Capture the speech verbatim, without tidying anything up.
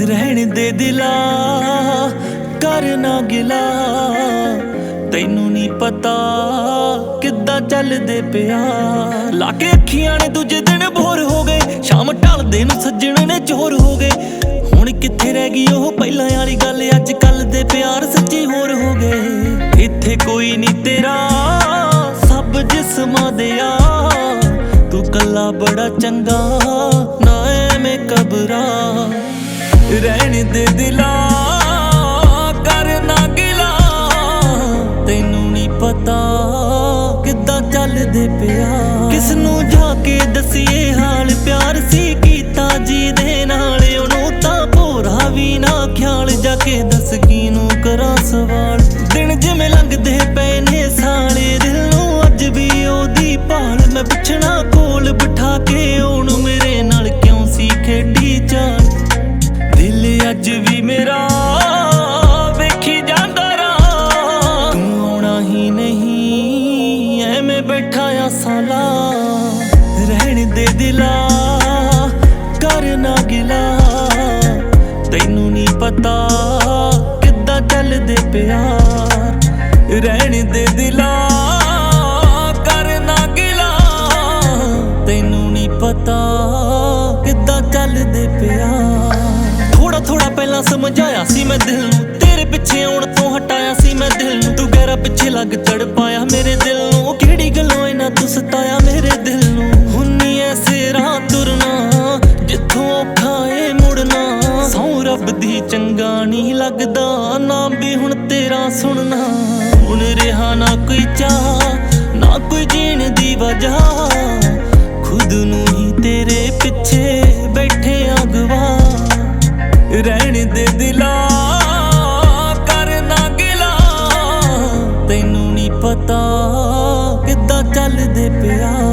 रहने दे दिला कर ना गिला, तैनू नहीं पता किद्दां चलदे प्यार। लाके अखियां ने दूजे दिन बोर हो गए, शाम ढलदे नूं सज्जण ने चोर हो गए। हुण कित्थे रह गई ओह पहलां वाली गल, अज कल दे प्यार सच्ची होर हो गए। इत्थे कोई नहीं तेरा सब जिस्मां दे आ, तू कल्ला बड़ा चंगा ना ऐवें घबरा। रहने दे दिला कर ना गिला, तैनू नहीं पता किद्दां चलदे प्यार। किसनूं जाके दसीए हाल प्यार सी कीता जी दे नाल, ओनू तां भोरा भी ना ख्याल। जाके दस किनूं करां सवाल, दिन जिवें लंघदे पए ने साले, दिल नूं अज भी ओदी भाल। मैं पुछना कोल बिठा के ओनू मेरे नाल क्यों सी खेडी चाल। दिल अज भी मेरा वेखी जांदा राह, तू आउणा ही नहीं ऐवें बैठा आ साला। रहने दे दिला कर ना गिला, तैनू नहीं पता किद्दां चलदे प्यार। रहने दे दिला कर ना गिला, तैनू नहीं पता किद्दां चलदे प्यार। थोड़ा थोड़ा पहला समझाया सी मैं दिल नूं, तेरे पिछे आउण तो हटाया सी मैं दिल नूं। तू गहरा पिछे लग तड़पाया मेरे दिल नूं, किहड़ी गल्लों इन्ना तू सताया मेरे दिल नूं। हुन्नी ऐसे राह तुरना जिथों औखा ए मुड़ना, सौं रब दी चंगा नहीं लगदा नाम भी हुण तेरा सुनना। हुण रिहा ना कोई चाह ना कोई जीण दी वजह, खुद नूं ही तेरे पिछे बैठे आ गवाह। रहने दे दिला कर ना गिला, तैनू नहीं पता किद्दां चलदे प्यार।